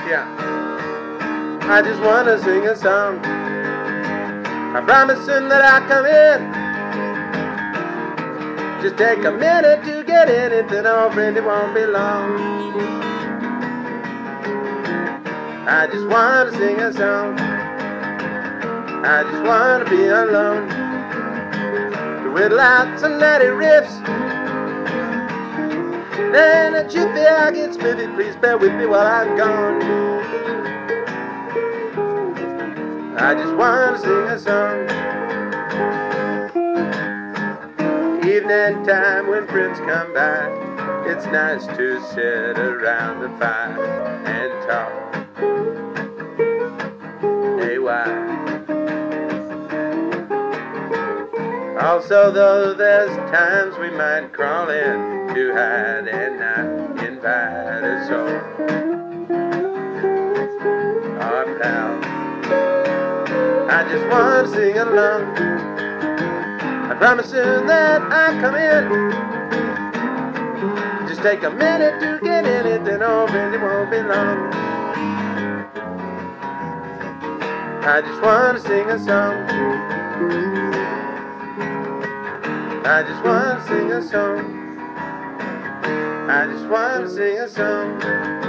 Yeah. I just wanna sing a song. I promise soon that I'll come in. Just take a minute to get in it, then oh friend, it won't be long. I just wanna sing a song. I just wanna be alone. To whittle out some natty riffs. Then a jiffy I get spiffy, please bear with me while I'm gone. I just wanna sing a song. Evening time when friends come by, it's nice to sit around the fire and talk. Hey, why? Also, though, there's times we might crawl in to hide and not invite us all. Our pal, I just want to sing along. I promise soon that I'll come in. Just take a minute to get in it, then oh, it won't be long. I just want to sing a song. I just want to sing a song. I just want to sing a song.